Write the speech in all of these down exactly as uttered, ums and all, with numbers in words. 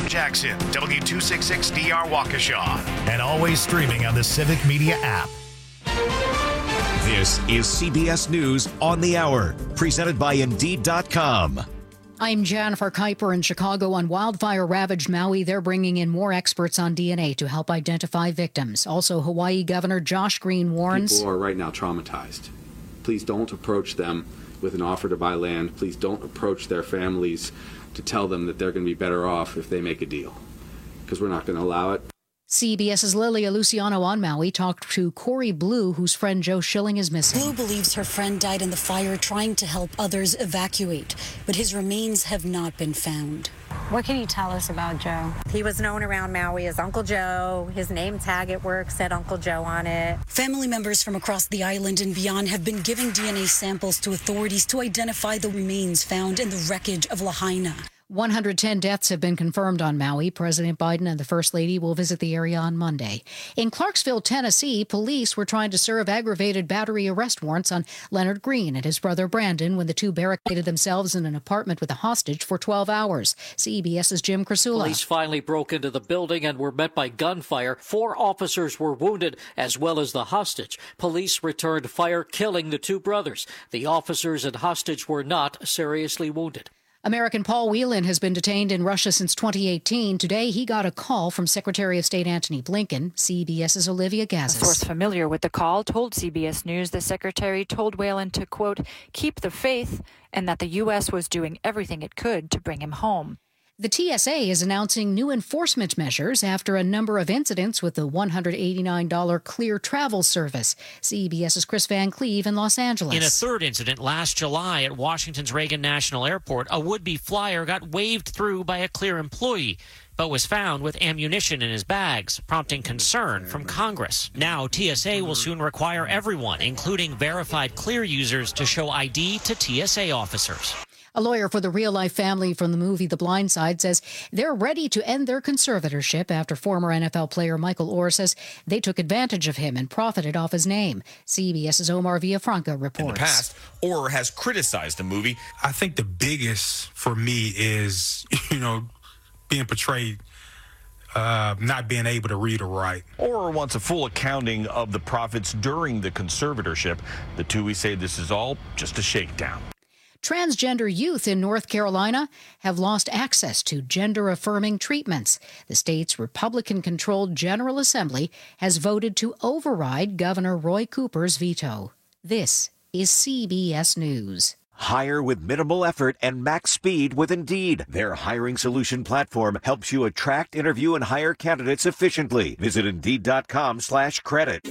Tom Jackson, W two sixty-six D R Waukesha, and always streaming on the Civic Media app. This is C B S News on the Hour, presented by Indeed dot com. I'm Jennifer Kuiper in Chicago. On wildfire-ravaged Maui, they're bringing in more experts on D N A to help identify victims. Also, Hawaii Governor Josh Green warns... People are right now traumatized. Please don't approach them with an offer to buy land. Please don't approach their families to tell them that they're going to be better off if they make a deal, because we're not going to allow it. CBS's Lilia Luciano on Maui talked to Corey Blue, whose friend Joe Schilling is missing. Blue believes her friend died in the fire trying to help others evacuate, but his remains have not been found. What can you tell us about Joe? He was known around Maui as Uncle Joe. His name tag at work said Uncle Joe on it. Family members from across the island and beyond have been giving D N A samples to authorities to identify the remains found in the wreckage of Lahaina. one hundred ten deaths have been confirmed on Maui. President Biden and the First Lady will visit the area on Monday. In Clarksville, Tennessee, police were trying to serve aggravated battery arrest warrants on Leonard Green and his brother Brandon when the two barricaded themselves in an apartment with a hostage for twelve hours. CBS's Jim Krasula. Police finally broke into the building and were met by gunfire. Four officers were wounded, as well as the hostage. Police returned fire, killing the two brothers. The officers and hostage were not seriously wounded. American Paul Whelan has been detained in Russia since twenty eighteen. Today, he got a call from Secretary of State Antony Blinken. CBS's Olivia Gazis. A source familiar with the call told C B S News the secretary told Whelan to, quote, keep the faith, and that the U S was doing everything it could to bring him home. The T S A is announcing new enforcement measures after a number of incidents with the one hundred eighty-nine dollars Clear Travel Service. CBS's Chris Van Cleve in Los Angeles. In a third incident last July at Washington's Reagan National Airport, a would-be flyer got waved through by a Clear employee, but was found with ammunition in his bags, prompting concern from Congress. Now, T S A will soon require everyone, including verified Clear users, to show I D to T S A officers. A lawyer for the real-life family from the movie The Blind Side says they're ready to end their conservatorship after former N F L player Michael Orr says they took advantage of him and profited off his name. CBS's Omar Villafranca reports. In the past, Orr has criticized the movie. I think the biggest for me is, you know, being portrayed uh, not being able to read or write. Orr wants a full accounting of the profits during the conservatorship. The two we say this is all just a shakedown. Transgender youth in North Carolina have lost access to gender-affirming treatments. The state's Republican-controlled General Assembly has voted to override Governor Roy Cooper's veto. This is C B S News. Hire with minimal effort and max speed with Indeed. Their hiring solution platform helps you attract, interview, and hire candidates efficiently. Visit Indeed.com slash credit.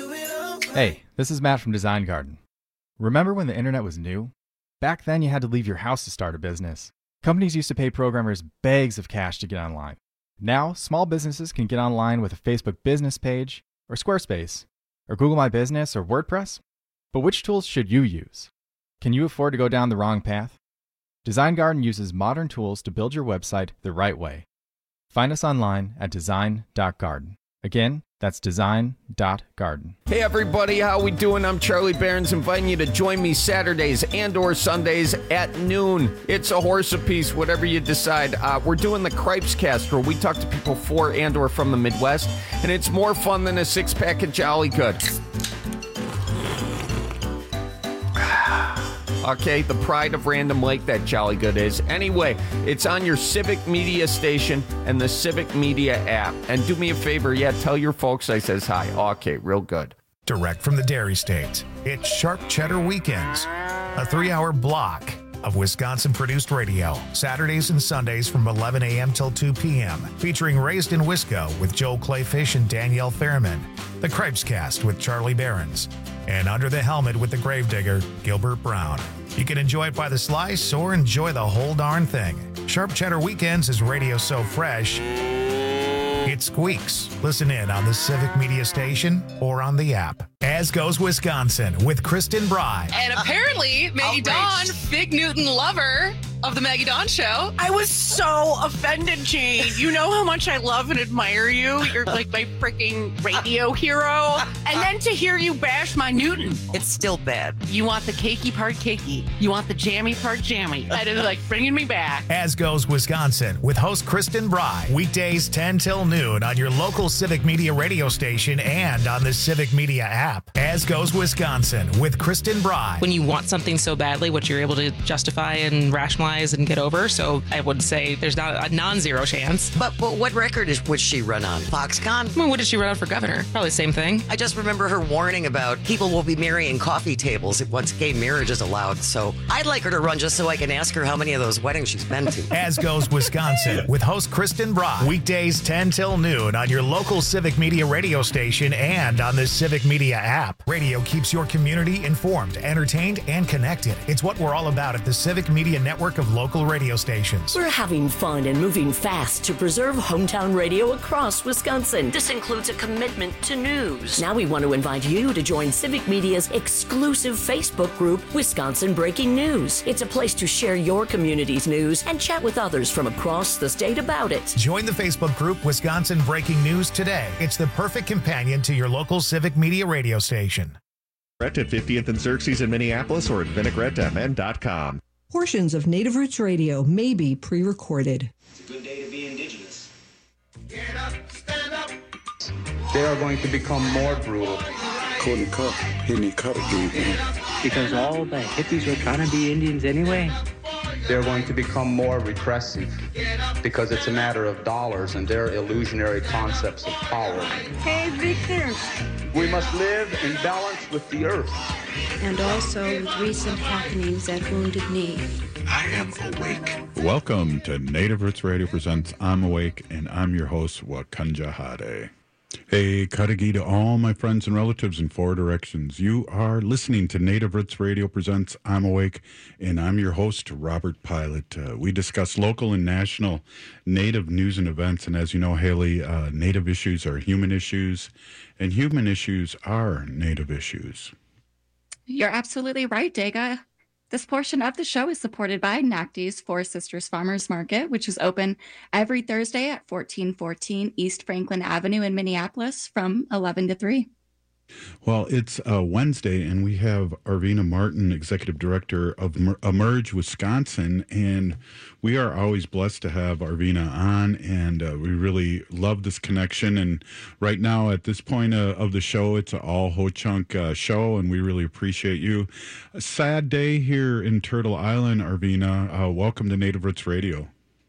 Hey, this is Matt from Design Garden. Remember when the internet was new? Back then, you had to leave your house to start a business. Companies used to pay programmers bags of cash to get online. Now, small businesses can get online with a Facebook business page, or Squarespace, or Google My Business, or WordPress. But which tools should you use? Can you afford to go down the wrong path? Design Garden uses modern tools to build your website the right way. Find us online at design dot garden. Again, that's design dot garden. Hey everybody, how we doing? I'm Charlie Barons, inviting you to join me Saturdays and or Sundays at noon. It's a horse apiece, whatever you decide. Uh, we're doing the Cripes Cast, where we talk to people for and or from the Midwest, and it's more fun than a six-pack of Jolly Good. Okay, the pride of Random Lake, that Jolly Good is. Anyway, it's on your Civic Media station and the Civic Media app. And do me a favor, yeah, tell your folks I says hi. Okay, real good. Direct from the Dairy State, it's Sharp Cheddar Weekends, a three-hour block of Wisconsin-produced radio, Saturdays and Sundays from eleven a.m. till two p.m., featuring Raised in Wisco with Joel Clayfish and Danielle Fairman, the Cripes Cast with Charlie Barons, and Under the Helmet with the Gravedigger, Gilbert Brown. You can enjoy it by the slice or enjoy the whole darn thing. Sharp Cheddar Weekends is radio so fresh, it squeaks. Listen in on the Civic Media station or on the app. As Goes Wisconsin with Kristen Bry. And apparently, Maggie Dawn, Fig Newton lover, of the Maggie Dawn Show. I was so offended, Jane. You know how much I love and admire you. You're like my freaking radio hero. And then to hear you bash my Newton. It's still bad. You want the cakey part cakey. You want the jammy part jammy. That is like bringing me back. As Goes Wisconsin with host Kristen Bry. Weekdays ten till noon on your local Civic Media radio station and on the Civic Media app. As Goes Wisconsin with Kristen Bry. When you want something so badly, what you're able to justify and rationalize and get over. So I would say there's not a non-zero chance. But, but what record is would she run on? Foxconn? I mean, what did she run on for governor? Probably the same thing. I just remember her warning about people will be marrying coffee tables once gay marriage is allowed. So I'd like her to run just so I can ask her how many of those weddings she's been to. As Goes Wisconsin with host Kristen Bry. Weekdays ten till noon on your local Civic Media radio station and on the Civic Media app. Radio keeps your community informed, entertained, and connected. It's what we're all about at the Civic Media network of local radio stations. We're having fun and moving fast to preserve hometown radio across Wisconsin. This includes a commitment to news. Now we want to invite you to join Civic Media's exclusive Facebook group, Wisconsin Breaking News. It's a place to share your community's news and chat with others from across the state about it. Join the Facebook group Wisconsin Breaking News today. It's the perfect companion to your local Civic Media radio station. At fiftieth and Xerxes in Minneapolis or at vinaigrette m n dot com. Portions of Native Roots Radio may be pre-recorded. It's a good day to be indigenous. Get up, stand up. They are going to become more brutal. Couldn't cut, hitting cut again. Because all the hippies were trying to be Indians anyway. They're going to become more repressive because it's a matter of dollars and their illusionary concepts of power. Hey, Victor. We must live in balance with the earth. And also with recent happenings at Wounded Knee. I am awake. Welcome to Native Roots Radio presents I'm Awake, and I'm your host, Wakanja Hade. Hey, Kadagi to all my friends and relatives in four directions. You are listening to Native Roots Radio presents I'm Awake, and I'm your host, Robert Pilot. Uh, we discuss local and national Native news and events, and as you know, Haley, uh, Native issues are human issues, and human issues are Native issues. You're absolutely right, Dega. This portion of the show is supported by Nacti's Four Sisters Farmers Market, which is open every Thursday at fourteen fourteen East Franklin Avenue in Minneapolis from eleven to three. Well, it's uh, Wednesday, and we have Arvina Martin, Executive Director of Emerge Wisconsin, and we are always blessed to have Arvina on, and uh, we really love this connection. And right now, at this point uh, of the show, it's an all Ho-Chunk uh, show, and we really appreciate you. A sad day here in Turtle Island, Arvina. Uh, welcome to Native Roots Radio.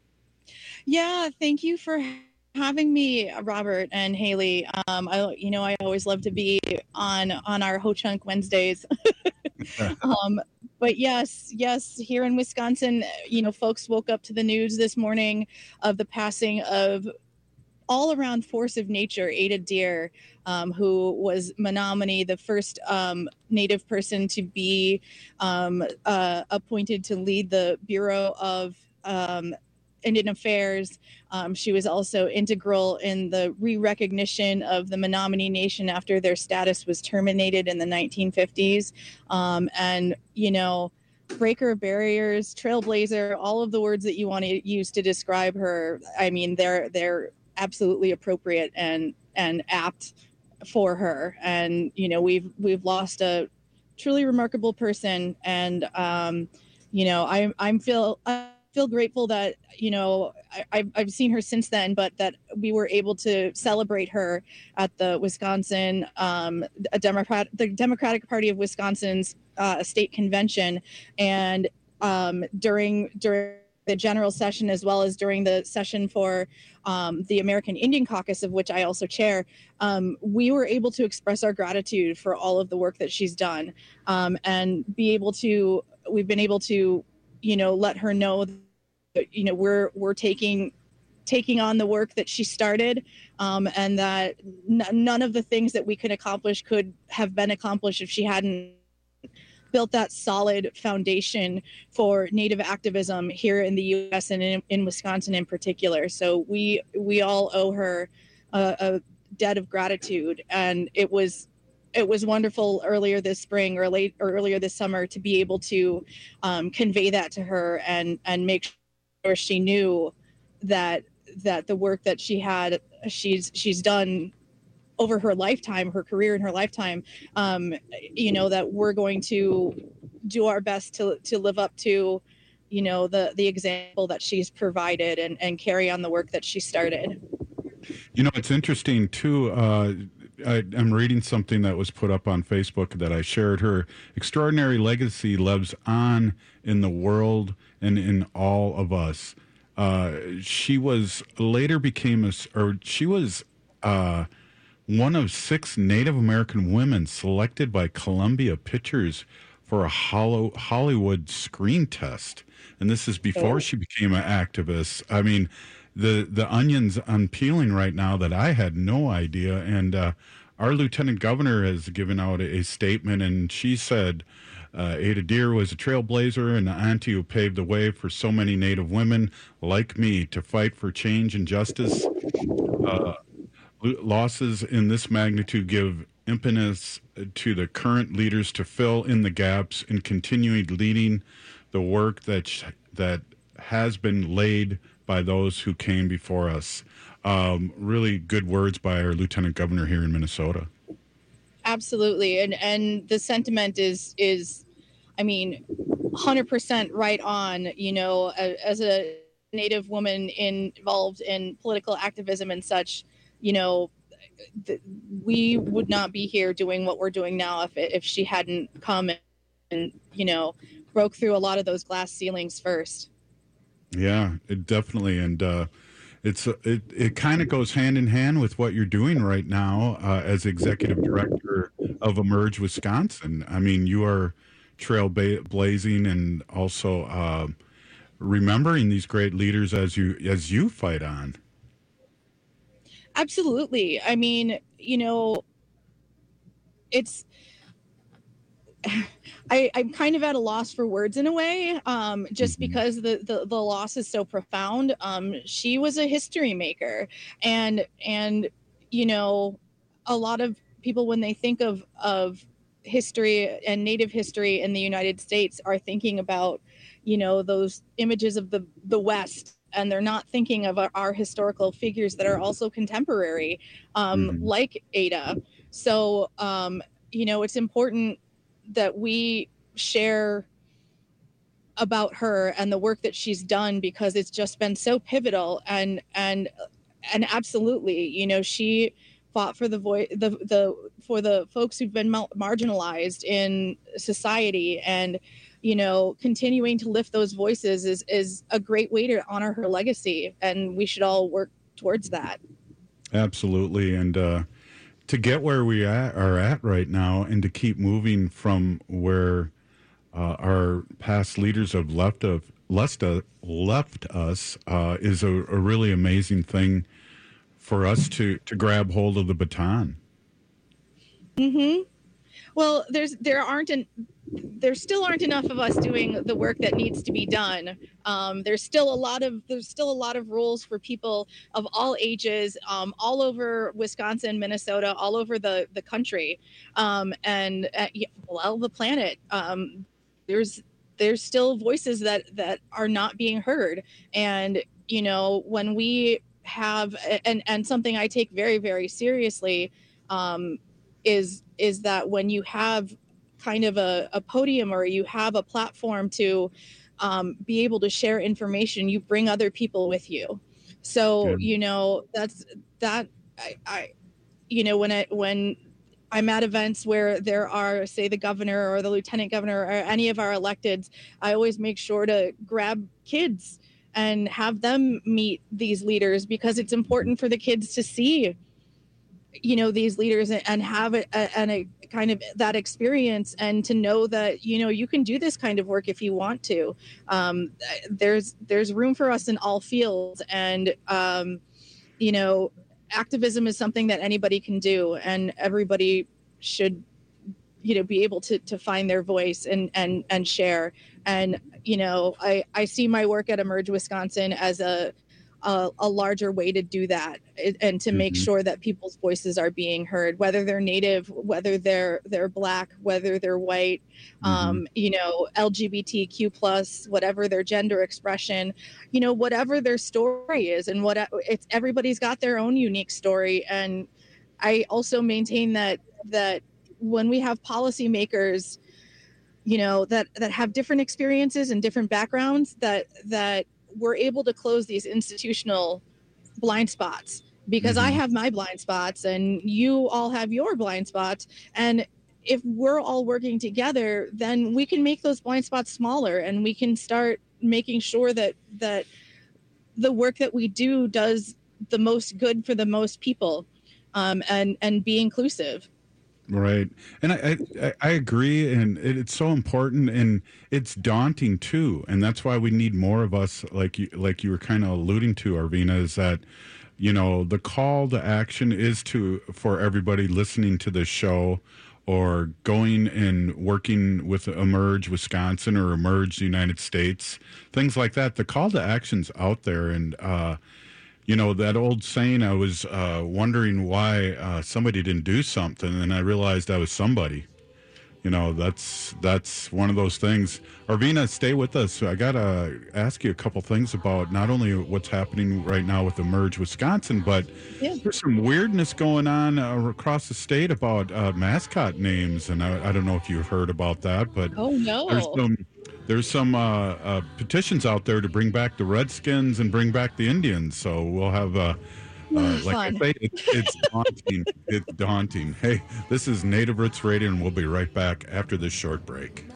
Yeah, thank you for having me, Robert and Haley. Um, I, you know, I always love to be on on our Ho-Chunk Wednesdays. um, but yes, yes, here in Wisconsin, you know, folks woke up to the news this morning of the passing of all-around force of nature, Ada Deer, um, who was Menominee, the first um, Native person to be um, uh, appointed to lead the Bureau of um, Indian Affairs. Um, she was also integral in the re-recognition of the Menominee Nation after their status was terminated in the nineteen fifties. Um, and, you know, breaker of barriers, trailblazer, all of the words that you want to use to describe her, I mean, they're they're absolutely appropriate and and apt for her. And, you know, we've we've lost a truly remarkable person. And, um, you know, I I'm feel I feel grateful that, you know, I, I've seen her since then, but that we were able to celebrate her at the Wisconsin, um, a Democrat, the Democratic Party of Wisconsin's uh, state convention. And um, during during the general session, as well as during the session for um, the American Indian Caucus, of which I also chair, um, we were able to express our gratitude for all of the work that she's done, um, and be able to, we've been able to, you know, let her know that, you know, we're we're taking taking on the work that she started, um, and that n- none of the things that we could accomplish could have been accomplished if she hadn't built that solid foundation for Native activism here in the U S and in, in Wisconsin in particular. So we we all owe her a, a debt of gratitude, and it was it was wonderful earlier this spring or late or earlier this summer to be able to um, convey that to her and and make sure she knew that that the work that she had she's she's done over her lifetime, her career in her lifetime, um, you know, that we're going to do our best to to live up to, you know, the the example that she's provided and and carry on the work that she started. You know, it's interesting too. Uh, I, I'm reading something that was put up on Facebook that I shared. Her extraordinary legacy lives on in the world and in all of us. Uh, she was later became a, or she was uh, one of six Native American women selected by Columbia Pictures for a hollow, Hollywood screen test. And this is before she became an activist. I mean, the, the onions unpeeling right now that I had no idea. And uh, our lieutenant governor has given out a, a statement, and she said, Uh, Ada Deer was a trailblazer and the auntie who paved the way for so many Native women like me to fight for change and justice. Uh, losses in this magnitude give impetus to the current leaders to fill in the gaps and continue leading the work that sh- that has been laid by those who came before us. Um, really good words by our lieutenant governor here in Minnesota. Absolutely, and and the sentiment is is, I mean, one hundred percent right on. You know, as a Native woman in, involved in political activism and such, you know, th- we would not be here doing what we're doing now if if she hadn't come and, and you know broke through a lot of those glass ceilings first. Yeah, it definitely, and uh, it's it it kind of goes hand in hand with what you're doing right now uh, as executive director of Emerge Wisconsin. I mean, you are trailblazing and also uh, remembering these great leaders as you as you fight on. Absolutely. I mean, you know, it's. I, I'm kind of at a loss for words in a way, um, just mm-hmm. because the, the, the loss is so profound. Um, she was a history maker, and and you know, a lot of people when they think of of history and Native history in the United States are thinking about, you know, those images of the the West, and they're not thinking of our, our historical figures that are also contemporary, um, mm-hmm. like Ada. So um, you know, it's important that we share about her and the work that she's done, because it's just been so pivotal, and and and absolutely, you know, she fought for the voice the the for the folks who've been mal- marginalized in society, and you know, continuing to lift those voices is is a great way to honor her legacy, and we should all work towards that. Absolutely. And uh to get where we at, are at right now, and to keep moving from where uh, our past leaders have left of left, uh, left us uh, is a, a really amazing thing for us to, to grab hold of the baton. Mm-hmm. Well, there's there aren't an, there still aren't enough of us doing the work that needs to be done. Um, there's still a lot of there's still a lot of roles for people of all ages, um, all over Wisconsin, Minnesota, all over the the country, um, and uh, well, the planet. Um, there's there's still voices that that are not being heard, and you know, when we have and and something I take very very seriously. Um, is is that when you have kind of a, a podium, or you have a platform to um, be able to share information, you bring other people with you. So, yeah. you know, that's that I, I, you know, when I, when I'm at events where there are, say, the governor or the lieutenant governor or any of our electeds, I always make sure to grab kids and have them meet these leaders, because it's important for the kids to see, you know, these leaders and have a, a, and a kind of that experience, and to know that, you know, you can do this kind of work if you want to. Um, there's there's room for us in all fields, and um, you know, activism is something that anybody can do, and everybody should, you know, be able to to find their voice and and and share. And you know, I I see my work at Emerge Wisconsin as a a, a larger way to do that and to make Mhm. sure that people's voices are being heard, whether they're Native, whether they're they're Black, whether they're white, um, you know, L G B T Q plus, whatever their gender expression, you know, whatever their story is, and what it's everybody's got their own unique story. And I also maintain that that when we have policymakers, you know, that that have different experiences and different backgrounds, that that we're able to close these institutional blind spots, because I Mhm. have my blind spots and you all have your blind spots. And if we're all working together, then we can make those blind spots smaller, and we can start making sure that that the work that we do does the most good for the most people, um, and and be inclusive. Right. And I, I, I agree. And it, it's so important, and it's daunting too. And that's why we need more of us, like you, like you were kind of alluding to, Arvina, is that, you know, the call to action is to, for everybody listening to this show or going and working with Emerge Wisconsin or Emerge the United States, things like that. The call to action's out there. And, uh, you know, that old saying, I was uh, wondering why uh, somebody didn't do something, and I realized I was somebody. You know, that's that's one of those things. Arvina, stay with us. I got to ask you a couple things about not only what's happening right now with Emerge Wisconsin, but yeah. there's some weirdness going on uh, across the state about uh, mascot names, and I, I don't know if you've heard about that, but Oh, no. there's some there's some uh, uh, petitions out there to bring back the Redskins and bring back the Indians. So we'll have, uh, uh, like I Fun. say, it, it's daunting. It's daunting. Hey, this is Native Roots Radio, and we'll be right back after this short break.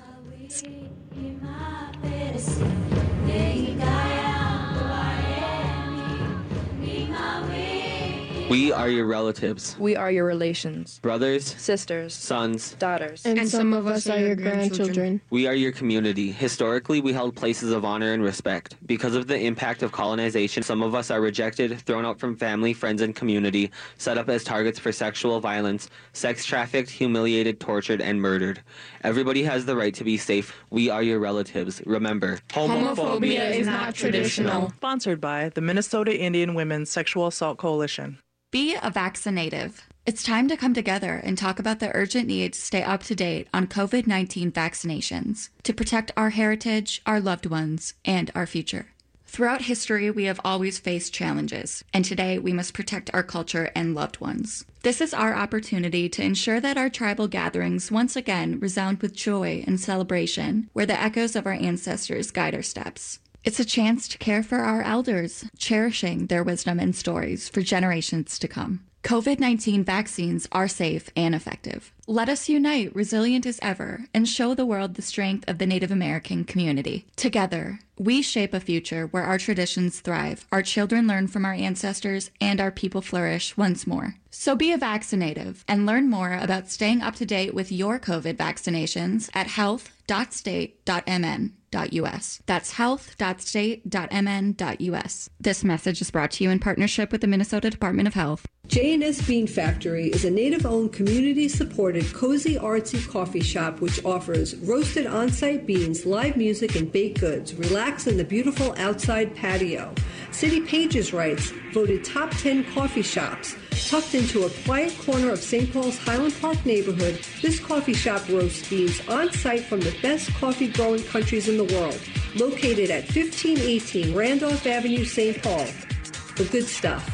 We are your relatives, We are your relations, brothers, sisters, sons. daughters. And, some of us are your grandchildren. We are your community. Historically, we held places of honor and respect. Because of the impact of colonization, some of us are rejected, thrown out from family, friends, and community, set up as targets for sexual violence, sex trafficked, humiliated, tortured, and murdered. Everybody has the right to be safe. We are your relatives. Remember, Homophobia is not traditional. Sponsored by the Minnesota Indian Women's Sexual Assault Coalition. Be a vaccinative. It's time to come together and talk about the urgent need to stay up to date on COVID nineteen vaccinations to protect our heritage, our loved ones, and our future. Throughout history, we have always faced challenges, and today we must protect our culture and loved ones. This is our opportunity to ensure that our tribal gatherings once again resound with joy and celebration, where the echoes of our ancestors guide our steps. It's a chance to care for our elders, cherishing their wisdom and stories for generations to come. COVID nineteen vaccines are safe and effective. Let us unite, resilient as ever, and show the world the strength of the Native American community. Together, we shape a future where our traditions thrive, our children learn from our ancestors, and our people flourish once more. So be a vaccinative and learn more about staying up to date with your COVID vaccinations at health dot state dot m n dot u s. That's health dot state dot m n dot u s. This message is brought to you in partnership with the Minnesota Department of Health. J and S Bean Factory is a Native-owned, community-supported, cozy, artsy coffee shop which offers roasted on-site beans, live music, and baked goods. Relax in the beautiful outside patio. City Pages writes, voted top ten coffee shops. Tucked into a quiet corner of Saint Paul's Highland Park neighborhood, this coffee shop roasts beans on-site from the best coffee-growing countries in the world. Located at fifteen eighteen Randolph Avenue, Saint Paul. The good stuff.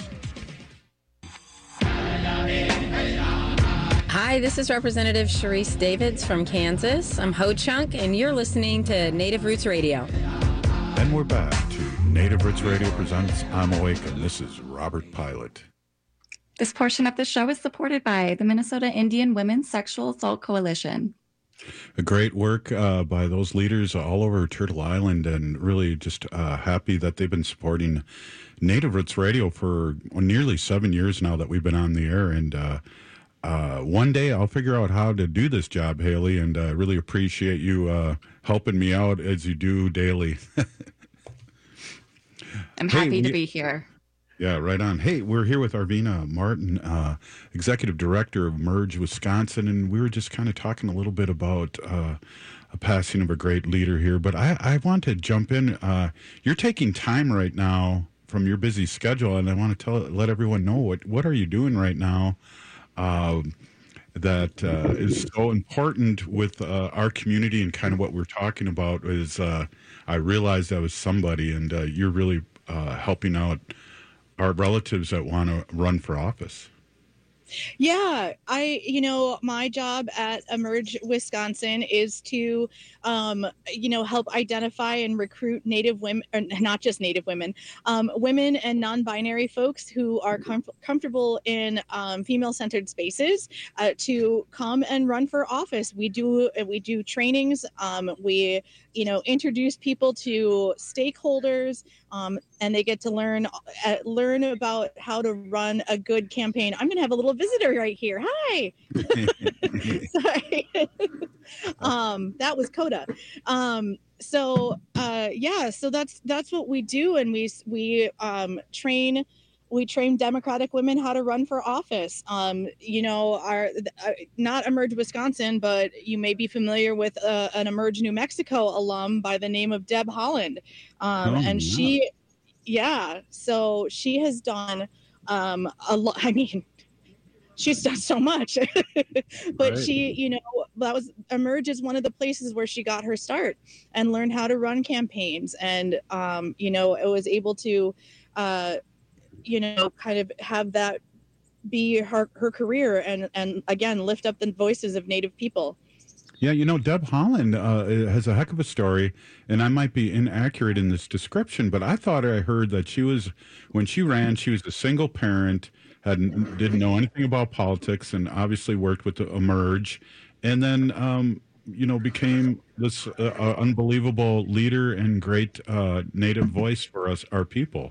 Hi, this is Representative Sharice Davids from Kansas. I'm Ho Chunk, and you're listening to Native Roots Radio. And we're back to Native Roots Radio presents I'm Awake, and this is Robert Pilot. This portion of the show is supported by the Minnesota Indian Women's Sexual Assault Coalition. A great work uh, by those leaders all over Turtle Island, and really just uh, happy that they've been supporting Native Roots Radio for nearly seven years now that we've been on the air. And uh, uh, one day I'll figure out how to do this job, Haley, and I uh, really appreciate you uh, helping me out as you do daily. I'm Hey, happy to we- be here. Yeah, right on. Hey, we're here with Arvina Martin, uh, Executive Director of Merge Wisconsin, and we were just kind of talking a little bit about uh, a passing of a great leader here. But I, I want to jump in. Uh, you're taking time right now from your busy schedule, and I want to tell let everyone know what what are you doing right now. Um, that uh, is so important with uh, our community, and kind of what we're talking about is uh, I realized I was somebody, and uh, you're really uh, helping out our relatives that want to run for office. Yeah, I, you know, my job at Emerge Wisconsin is to, um, you know, help identify and recruit Native women, or not just Native women, um, women and non-binary folks who are com- comfortable in um, female-centered spaces uh, to come and run for office. We do we do trainings. Um, we, you know, introduce people to stakeholders, um, and they get to learn uh, learn about how to run a good campaign. I'm going to have a little visitor right here. Hi. Sorry. um, that was Coda. Um, so uh, yeah, so that's that's what we do, and we we um, train. We train Democratic women how to run for office. Um, you know, our uh, not Emerge Wisconsin, but you may be familiar with uh, an Emerge New Mexico alum by the name of Deb Holland, um, Oh, and yeah. she, yeah, so she has done um, a lot. I mean, she's done so much, but Right. she, you know, that was Emerge is one of the places where she got her start and learned how to run campaigns, and um, you know, it was able to. Uh, you know, kind of have that be her, her career and, and again, lift up the voices of Native people. Yeah, you know, Deb Holland uh, has a heck of a story, and I might be inaccurate in this description, but I thought I heard that she was, when she ran, she was a single parent, hadn't didn't know anything about politics, and obviously worked with the Emerge, and then, um, you know, became this uh, uh, unbelievable leader and great uh, Native voice for us, our people.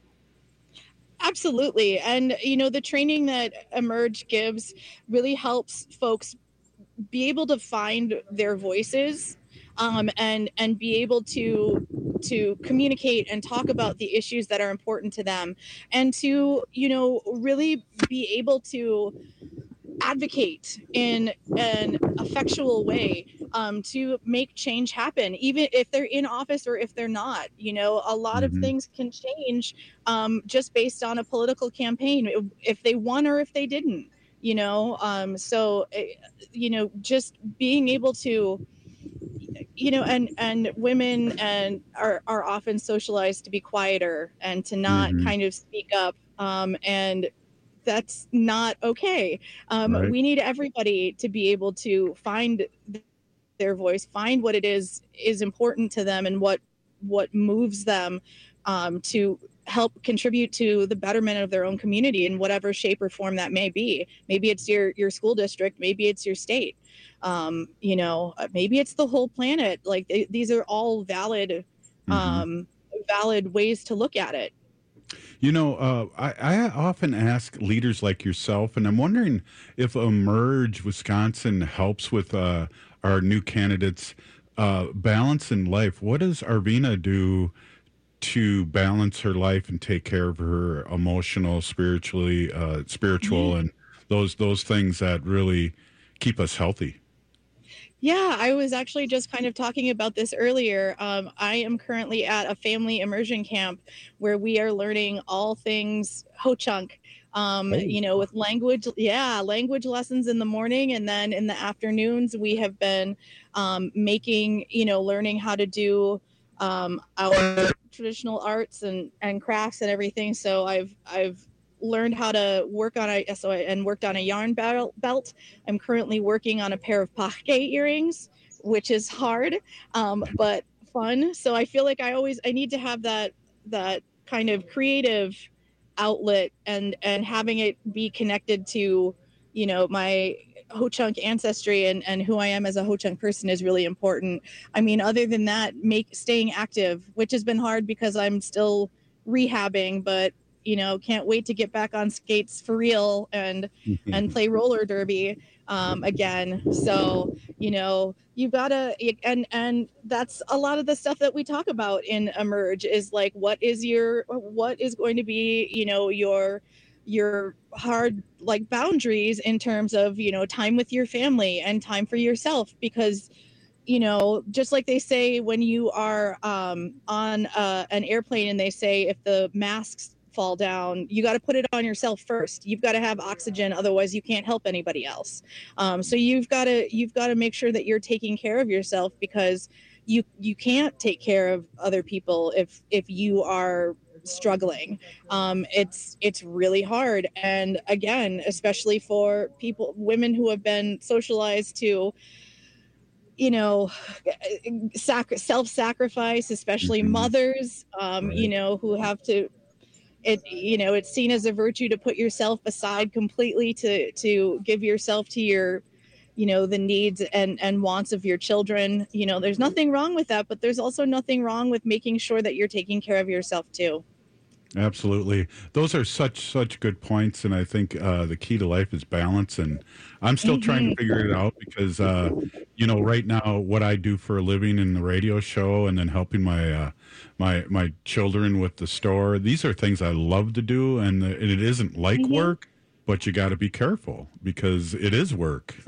Absolutely. And, you know, the training that Emerge gives really helps folks be able to find their voices um, and and be able to to communicate and talk about the issues that are important to them, and to, you know, really be able to advocate in an effectual way um, to make change happen, even if they're in office or if they're not. You know, a lot Mhm. of things can change um, just based on a political campaign, if- if they won or if they didn't, you know. Um, so, eh, you know, just being able to, you know, and and women and are, are often socialized to be quieter and to not Mhm. kind of speak up. Um, and that's not okay. Um, Right. We need everybody to be able to find th- their voice, find what it is is important to them, and what what moves them um, to help contribute to the betterment of their own community in whatever shape or form that may be. Maybe it's your your school district, maybe it's your state. Um, you know, uh, maybe it's the whole planet. Like th- these are all valid, um, valid ways to look at it. You know, uh, I, I often ask leaders like yourself, and I'm wondering if Emerge Wisconsin helps with uh, our new candidates uh, balance in life. What does Arvina do to balance her life and take care of her emotional, spiritually, uh, spiritual, Mhm. and those those things that really keep us healthy? Yeah, I was actually just kind of talking about this earlier. Um, I am currently at a family immersion camp where we are learning all things Ho-Chunk. Um, Oh. you know, with language, yeah, language lessons in the morning, and then in the afternoons we have been um, making, you know, learning how to do um, our traditional arts and and crafts and everything. So I've I've learned how to work on a so I, and worked on a yarn bel- belt. I'm currently working on a pair of pake earrings, which is hard, um, but fun. So I feel like I always I need to have that that kind of creative outlet, and and having it be connected to, you know, my Ho-Chunk ancestry and and who I am as a Ho-Chunk person is really important. I mean, other than that, make staying active, which has been hard because I'm still rehabbing, but you know, can't wait to get back on skates for real and and play roller derby um, again. So, you know, you gotta, and and that's a lot of the stuff that we talk about in Emerge is like, what is your, what is going to be, you know, your your hard like boundaries in terms of, you know, time with your family and time for yourself, because you know, just like they say when you are um, on uh, an airplane and they say if the masks fall down, you got to put it on yourself first. You've got to have oxygen, otherwise you can't help anybody else. Um, so you've got to you've got to make sure that you're taking care of yourself, because you you can't take care of other people if if you are struggling. Um, it's it's really hard, and again, especially for people, women who have been socialized to, you know, sac- self-sacrifice, especially mm-hmm. mothers, um, right. you know, who have to, it, you know, it's seen as a virtue to put yourself aside completely to, to give yourself to your, you know, the needs and, and wants of your children. You know, there's nothing wrong with that, but there's also nothing wrong with making sure that you're taking care of yourself too. Absolutely. Those are such, such good points. And I think uh, the key to life is balance. And I'm still mm-hmm. trying to figure it out because, uh, you know, right now what I do for a living in the radio show and then helping my uh, my my children with the store, these are things I love to do. And, the, and it isn't like mm-hmm. work, but you got to be careful because it is work.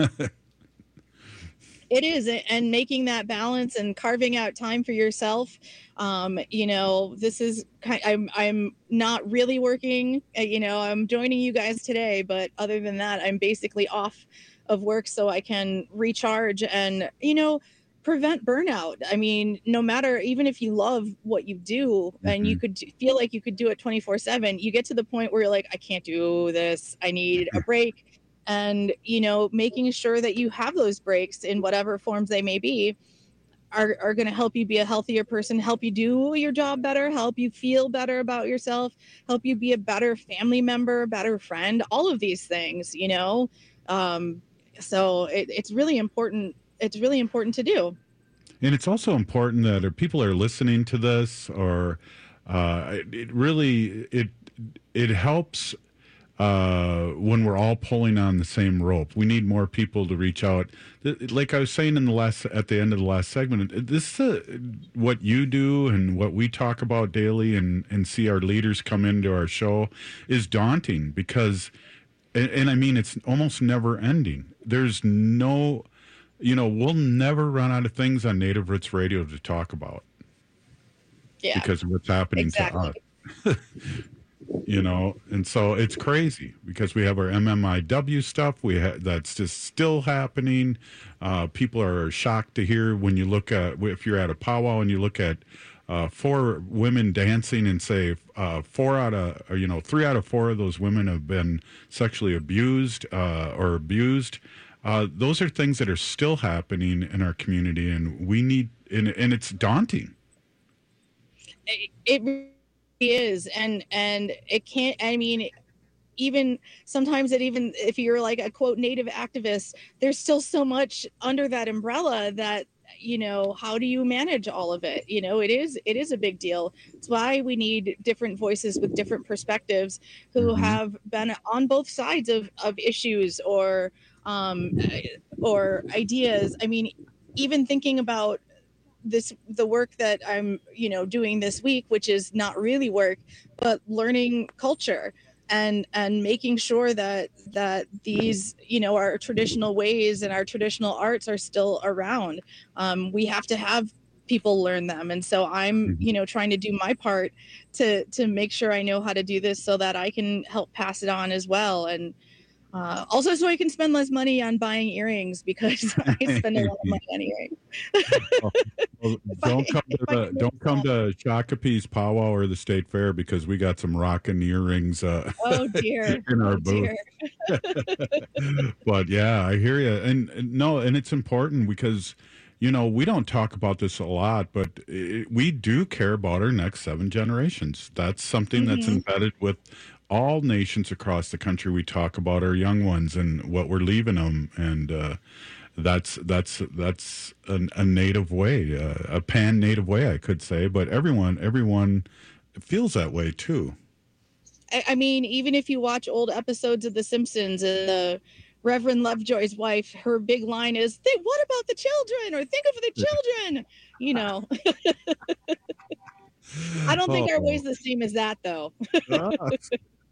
It is, and making that balance and carving out time for yourself. Um, you know, this is kind. I'm I'm not really working. You know, I'm joining you guys today, but other than that, I'm basically off of work so I can recharge and, you know, prevent burnout. I mean, no matter, even if you love what you do mm-hmm. and you could feel like you could do it twenty-four seven, you get to the point where you're like, I can't do this. I need a break. And, you know, making sure that you have those breaks in whatever forms they may be are, are going to help you be a healthier person, help you do your job better, help you feel better about yourself, help you be a better family member, better friend, all of these things, you know. Um, so it, it's really important. It's really important to do. And it's also important that if people are listening to this, or uh, it, it really, it it helps Uh, when we're all pulling on the same rope. We need more people to reach out. Like I was saying in the last, at the end of the last segment, this uh, what you do and what we talk about daily and, and see our leaders come into our show is daunting because, and, and I mean, it's almost never ending. There's no, you know, we'll never run out of things on Native Roots Radio to talk about. Yeah. Because of what's happening exactly. to us. You know, and so it's crazy because we have our M M I W stuff. We ha- that's just still happening. Uh, people are shocked to hear when you look at, if you're at a powwow and you look at uh, four women dancing and say uh, four out of, or, you know, three out of four of those women have been sexually abused uh, or abused. Uh, those are things that are still happening in our community, and we need, and, and it's daunting. It, it is, and and it can't, I mean, even sometimes it even if you're like a quote Native activist, there's still so much under that umbrella that, you know, how do you manage all of it? You know, it is it is a big deal. It's why we need different voices with different perspectives who mm-hmm. have been on both sides of of issues or um or ideas. I mean, even thinking about this, the work that I'm, you know, doing this week, which is not really work, but learning culture and, and making sure that, that these, you know, our traditional ways and our traditional arts are still around. Um, we have to have people learn them. And so I'm, you know, trying to do my part to, to make sure I know how to do this so that I can help pass it on as well. And, Uh, also, so I can spend less money on buying earrings because I spend a lot of money on earrings. well, well, don't I, come to the, don't come to Shakopee's powwow or the state fair because we got some rockin' earrings. Uh, oh dear! in our oh, booth. But yeah, I hear you, and, and no, and it's important because you know we don't talk about this a lot, but it, we do care about our next seven generations. That's something mm-hmm. that's embedded with all nations across the country. We talk about our young ones and what we're leaving them, and uh, that's that's that's an, a native way, uh, a pan-native way, I could say. But everyone, everyone feels that way too. I, I mean, even if you watch old episodes of The Simpsons, and the Reverend Lovejoy's wife, her big line is, "Think, what about the children?" or "Think of the children." You know. I don't think oh. our way's the same as that, though.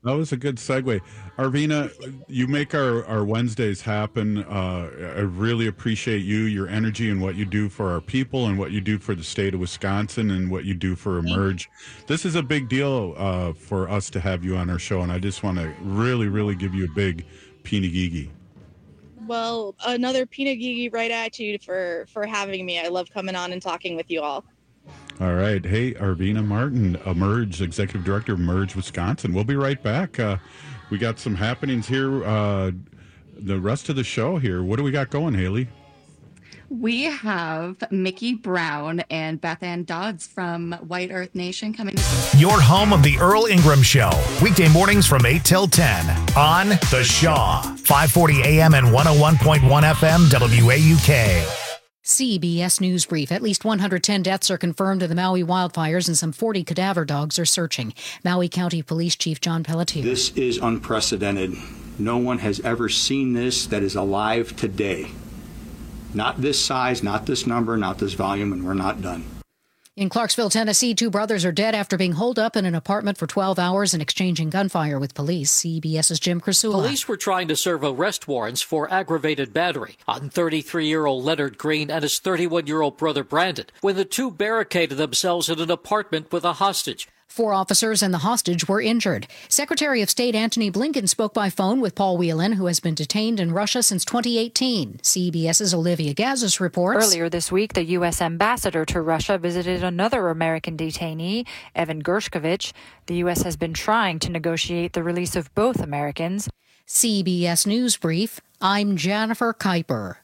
That was a good segue. Arvina, you make our, our Wednesdays happen. Uh, I really appreciate you, your energy, and what you do for our people and what you do for the state of Wisconsin and what you do for Emerge. This is a big deal uh, for us to have you on our show, and I just want to really, really give you a big Pinagigi. Well, another Pinagigi right at you for, for having me. I love coming on and talking with you all. All right. Hey, Arvina Martin, Emerge, Executive Director of Emerge Wisconsin. We'll be right back. Uh, we got some happenings here. Uh, the rest of the show here. What do we got going, Haley? We have Mickey Brown and Beth Ann Dodds from White Earth Nation coming. Your home of the Earl Ingram Show. Weekday mornings from eight till ten on The Shaw. five forty A M and one oh one point one F M W A U K. C B S News Brief. At least one hundred ten deaths are confirmed in the Maui wildfires and some forty cadaver dogs are searching. Maui County Police Chief John Pelletier. This is unprecedented. No one has ever seen this that is alive today. Not this size, not this number, not this volume, and we're not done. In Clarksville, Tennessee, two brothers are dead after being holed up in an apartment for twelve hours and exchanging gunfire with police. CBS's Jim Krasula. Police were trying to serve arrest warrants for aggravated battery on thirty-three-year-old Leonard Green and his thirty-one-year-old brother Brandon when the two barricaded themselves in an apartment with a hostage. Four officers and the hostage were injured. Secretary of State Antony Blinken spoke by phone with Paul Whelan, who has been detained in Russia since twenty eighteen. CBS's Olivia Gazis reports. Earlier this week, the U S ambassador to Russia visited another American detainee, Evan Gershkovich. The U S has been trying to negotiate the release of both Americans. C B S News Brief. I'm Jennifer Kuiper.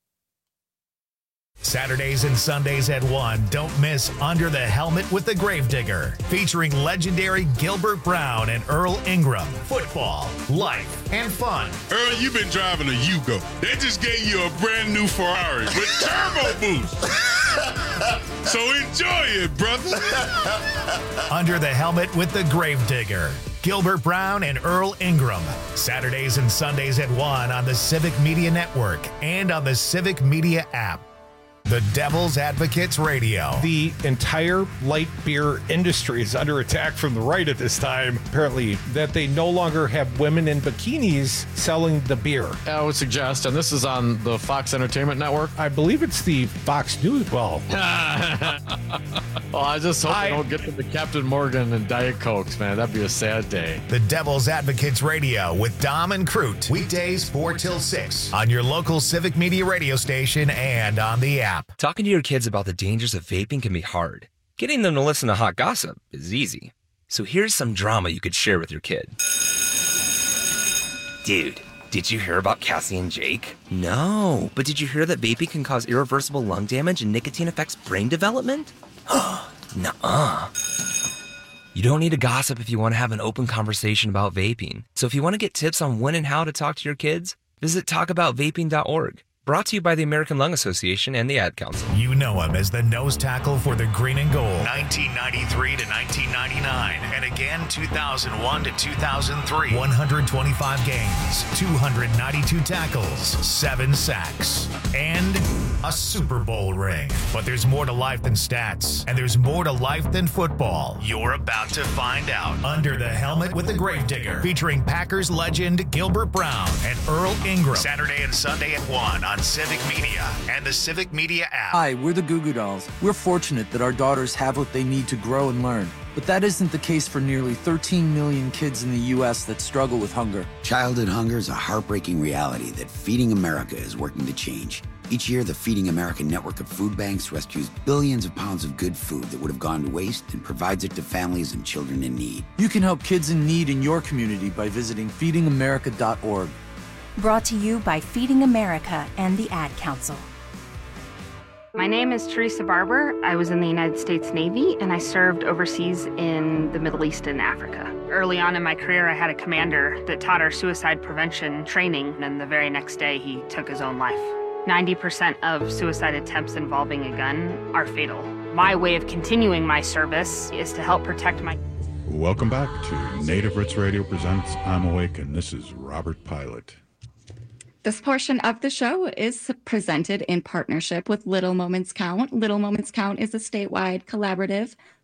Saturdays and Sundays at one. Don't miss Under the Helmet with the Gravedigger, featuring legendary Gilbert Brown and Earl Ingram. Football, life, and fun. Earl, you've been driving a Yugo. They just gave you a brand new Ferrari with turbo boost. So enjoy it, brother. Under the Helmet with the Gravedigger. Gilbert Brown and Earl Ingram. Saturdays and Sundays at one on the Civic Media Network and on the Civic Media app. The Devil's Advocates Radio. The entire light beer industry is under attack from the right at this time, apparently, that they no longer have women in bikinis selling the beer. I would suggest, and this is on the Fox Entertainment Network. I believe it's the Fox News. Well, well I just hope I, they don't get to the Captain Morgan and Diet Cokes, man. That'd be a sad day. The Devil's Advocates Radio with Dom and Crute. Weekdays four till six on your local Civic Media radio station and on the app. Talking to your kids about the dangers of vaping can be hard. Getting them to listen to hot gossip is easy. So here's some drama you could share with your kid. Dude, did you hear about Cassie and Jake? No, but did you hear that vaping can cause irreversible lung damage and nicotine affects brain development? Nuh-uh. You don't need to gossip if you want to have an open conversation about vaping. So if you want to get tips on when and how to talk to your kids, visit talk about vaping dot org. Brought to you by the American Lung Association and the Ad Council. You know him as the nose tackle for the Green and Gold. nineteen ninety-three to nineteen ninety-nine. And again, two thousand one to two thousand three. one hundred twenty-five games, two hundred ninety-two tackles, seven sacks, and a Super Bowl ring. But there's more to life than stats. And there's more to life than football. You're about to find out. Under the Helmet with the Gravedigger. Featuring Packers legend Gilbert Brown and Earl Ingram. Saturday and Sunday at one on Civic Media and the Civic Media app. Hi, we're the Goo Goo Dolls. We're fortunate that our daughters have what they need to grow and learn. But that isn't the case for nearly thirteen million kids in the U S that struggle with hunger. Childhood hunger is a heartbreaking reality that Feeding America is working to change. Each year, the Feeding America network of food banks rescues billions of pounds of good food that would have gone to waste and provides it to families and children in need. You can help kids in need in your community by visiting feeding america dot org. Brought to you by Feeding America and the Ad Council. My name is Teresa Barber. I was in the United States Navy and I served overseas in the Middle East and Africa. Early on in my career, I had a commander that taught our suicide prevention training, and the very next day he took his own life. ninety percent of suicide attempts involving a gun are fatal. My way of continuing my service is to help protect my... Welcome back to Native Roots Radio presents I'm Awake, and this is Robert Pilot. This portion of the show is presented in partnership with Little Moments Count. Little Moments Count is a statewide collaborative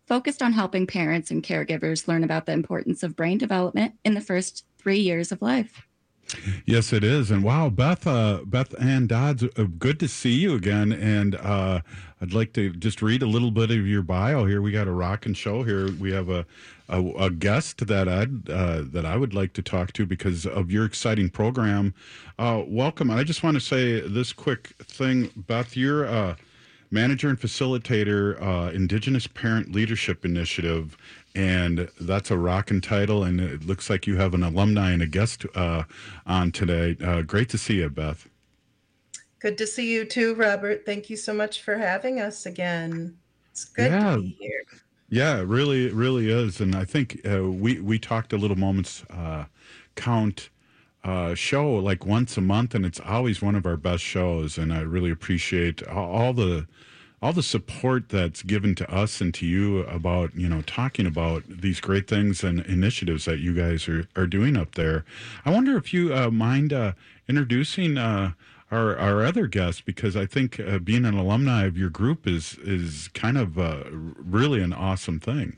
focused on helping parents and caregivers learn about the importance of brain development in the first three years of life. Yes, it is. And wow, Beth, uh, Beth Ann Dodds, uh, good to see you again. And uh, I'd like to just read a little bit of your bio here. We got a rockin' show here. We have a a, a guest that I'd uh, that I would like to talk to because of your exciting program. Uh, welcome. I just want to say this quick thing, Beth. You're uh, manager and facilitator, uh, Indigenous Parent Leadership Initiative. And that's a rockin' title, and it looks like you have an alumni and a guest uh, on today. Uh, great to see you, Beth. Good to see you too, Robert. Thank you so much for having us again. It's good Yeah. to be here. Yeah, it really, it really is. And I think uh, we, we talked a little moments uh, count uh, show like once a month, and it's always one of our best shows. And I really appreciate all, all the all the support that's given to us and to you about, you know, talking about these great things and initiatives that you guys are, are doing up there. I wonder if you uh, mind uh, introducing uh, our our other guests, because I think uh, being an alumni of your group is is kind of uh, really an awesome thing.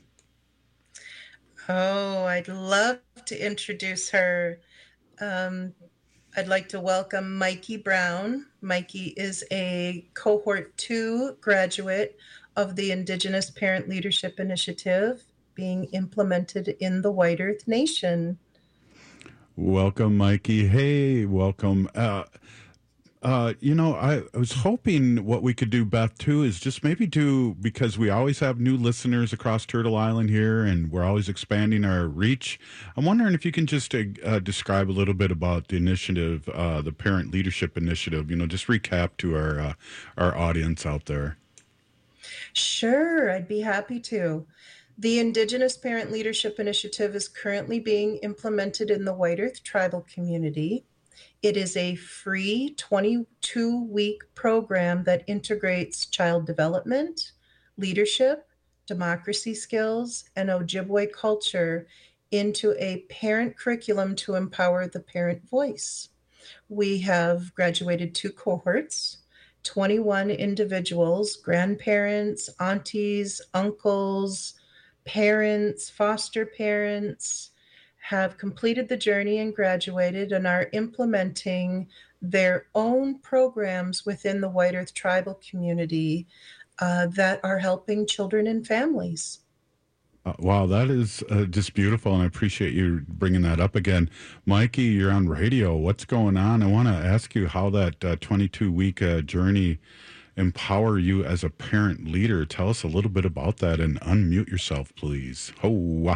Oh, I'd love to introduce her. Um, I'd like to welcome Mikey Brown. Mikey is a cohort two graduate of the Indigenous Parent Leadership Initiative being implemented in the White Earth Nation. Welcome, Mikey. Hey, welcome. Uh, uh, you know, I, I was hoping what we could do, Beth, too, is just maybe do, because we always have new listeners across Turtle Island here, and we're always expanding our reach. I'm wondering if you can just uh, uh, describe a little bit about the initiative, uh, the Parent Leadership Initiative, you know, just recap to our, uh, our audience out there. Sure, I'd be happy to. The Indigenous Parent Leadership Initiative is currently being implemented in the White Earth tribal community. It is a free twenty-two week program that integrates child development, leadership, democracy skills, and Ojibwe culture into a parent curriculum to empower the parent voice. We have graduated two cohorts, twenty-one individuals, grandparents, aunties, uncles, parents, foster parents, have completed the journey and graduated and are implementing their own programs within the White Earth tribal community uh, that are helping children and families. Uh, wow, that is uh, just beautiful, and I appreciate you bringing that up again. Mikey, you're on radio. What's going on? I want to ask you how that uh, twenty-two week uh, journey empower you as a parent leader. Tell us a little bit about that and unmute yourself, please. Oh, wow.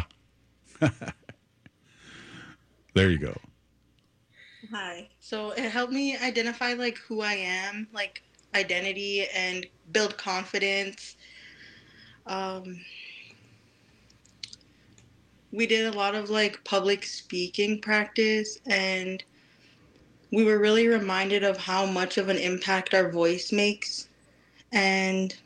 There you go. Hi. So it helped me identify like who I am, like identity, and build confidence. Um, we did a lot of like public speaking practice, and we were really reminded of how much of an impact our voice makes. And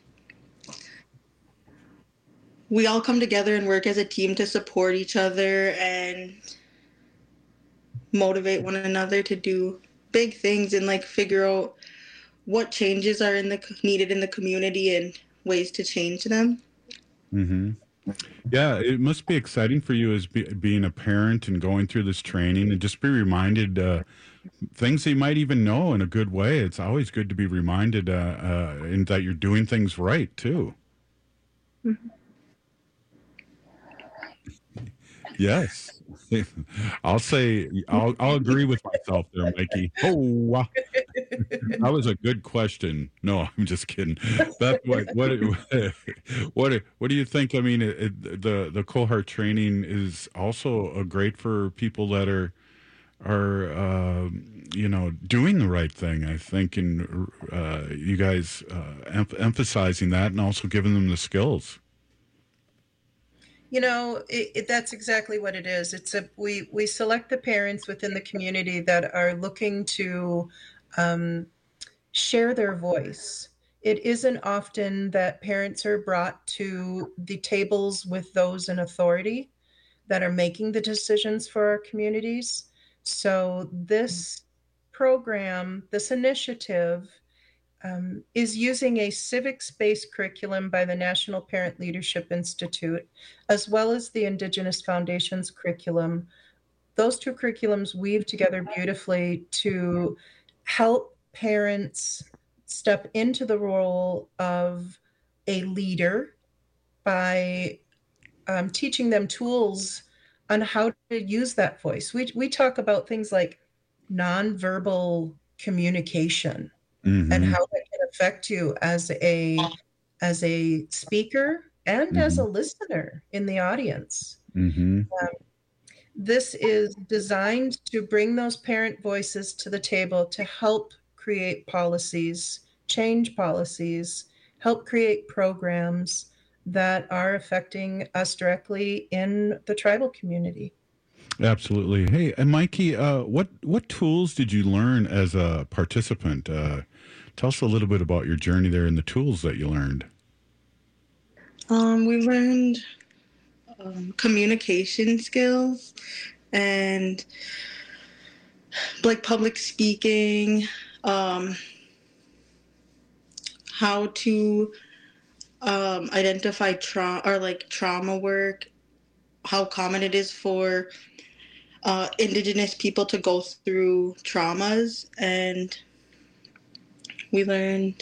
we all come together and work as a team to support each other and motivate one another to do big things and like figure out what changes are in the needed in the community and ways to change them. Mm-hmm. Yeah, it must be exciting for you as be, being a parent and going through this training and just be reminded uh, things that you might even know in a good way. It's always good to be reminded uh, uh, in that you're doing things right too. Mm-hmm. Yes. I'll say, I'll, I'll agree with myself there, Mikey. Oh, wow. That was a good question. No, I'm just kidding. Beth, what, what, what, what do you think? I mean, it, the, the cohort training is also a great for people that are, are, uh, you know, doing the right thing, I think, and uh, you guys uh, em- emphasizing that and also giving them the skills. You know, it, it, that's exactly what it is. It's a we we select the parents within the community that are looking to um, share their voice. It isn't often that parents are brought to the tables with those in authority that are making the decisions for our communities. So this program, this initiative, um, is using a civics-based curriculum by the National Parent Leadership Institute, as well as the Indigenous Foundation's curriculum. Those two curriculums weave together beautifully to help parents step into the role of a leader by um, teaching them tools on how to use that voice. We, we talk about things like nonverbal communication, mm-hmm. and how that can affect you as a as a speaker and mm-hmm. as a listener in the audience. Mm-hmm. Um, this is designed to bring those parent voices to the table to help create policies, change policies, help create programs that are affecting us directly in the tribal community. Absolutely. Hey, and Mikey, uh, what what tools did you learn as a participant? Uh, tell us a little bit about your journey there and the tools that you learned. Um, we learned um, communication skills and like public speaking, um, how to um, identify trauma or like trauma work, how common it is for Uh, Indigenous people to go through traumas, and we learned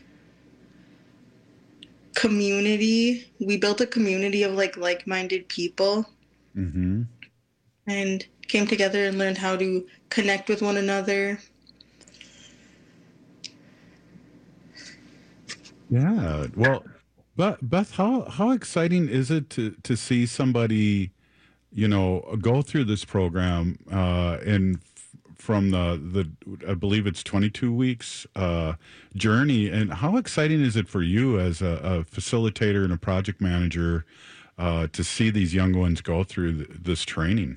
community. We built a community of like like-minded people, mm-hmm. and came together and learned how to connect with one another. Yeah. Well, but Beth, how how exciting is it to to see somebody, you know, go through this program uh, and f- from the, the, I believe it's twenty-two weeks uh, journey. And how exciting is it for you as a, a facilitator and a project manager uh, to see these young ones go through th- this training?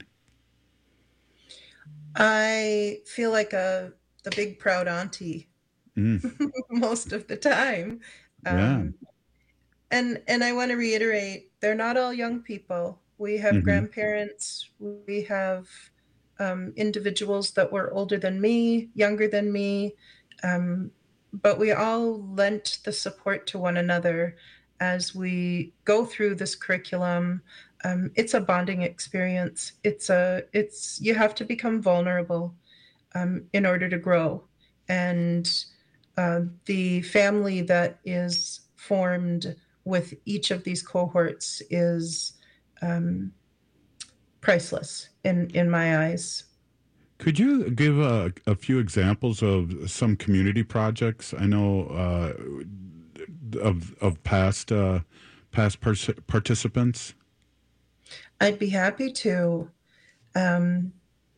I feel like a the big proud auntie mm. most of the time. Um, yeah. And, and I want to reiterate, they're not all young people. We have mm-hmm. grandparents, we have um, individuals that were older than me, younger than me, um, but we all lent the support to one another as we go through this curriculum. Um, it's a bonding experience. It's a, it's, you have to become vulnerable um, in order to grow. And uh, the family that is formed with each of these cohorts is Um, priceless in, in my eyes. Could you give a, a few examples of some community projects? I know uh, of of past uh, past pers- participants. I'd be happy to. Um,